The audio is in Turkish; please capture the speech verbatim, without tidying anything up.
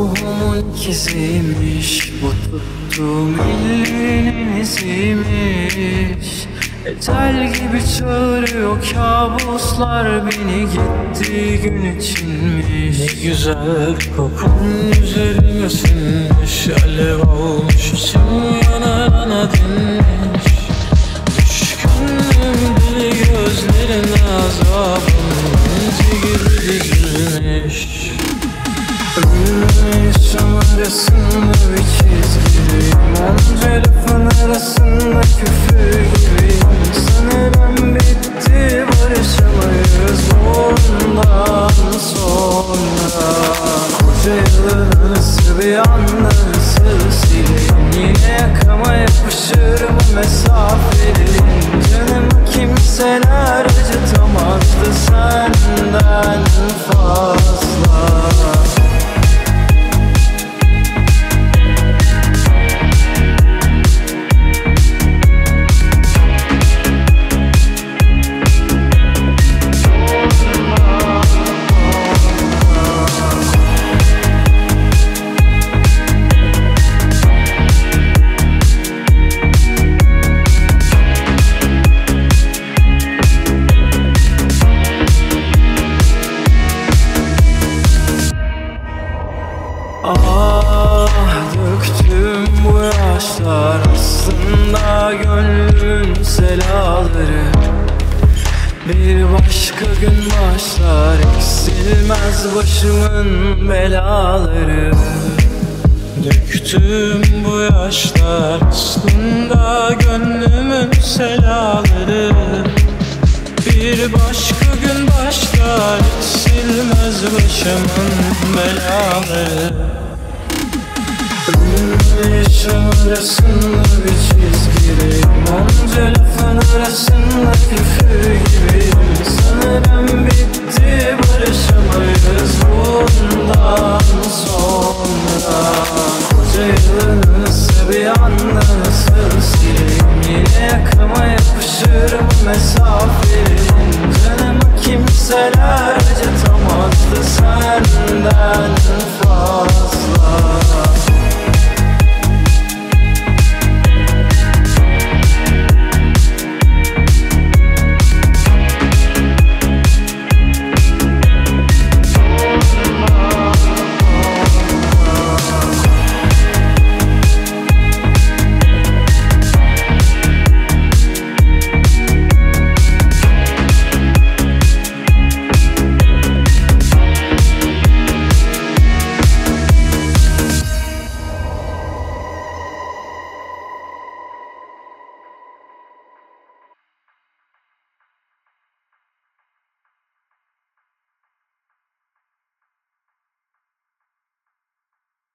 ruhumun ikiziymiş, bu tuttuğum elinin iziymiş. Ecel gibi çağırıyor kabuslar beni, gittiği gün içinmiş. Ne güzel kokun üzerime sinmiş, alev olmuş içim yana yana dinmiş. Düşkünüm deli gözlerine, azabım inci gibi dizilmiş. Ölümle yaşam arasında bir çizgiyim, onca lafın arasında küfür gibiyim. Sanırım bitti, barışamayız bundan sonra. Koca yılın arası bir anda nasıl sileyim, yine yakama yapışır bu mesafeliyim. Canımı kimseler acıtamazdı senden fazla. Ah, döktüm bu yaşlar aslında gönlümün selaları. Bir başka gün başlar, eksilmez başımın belaları. Döktüm bu yaşlar aslında gönlümün selaları. Bir başka gün başlar, eksilmez başımın belaları. Ölümle yaşam arasında bir çizgideyim, onca lafın arasında küfür gibiyim. Sanırım bitti, barışamayız bundan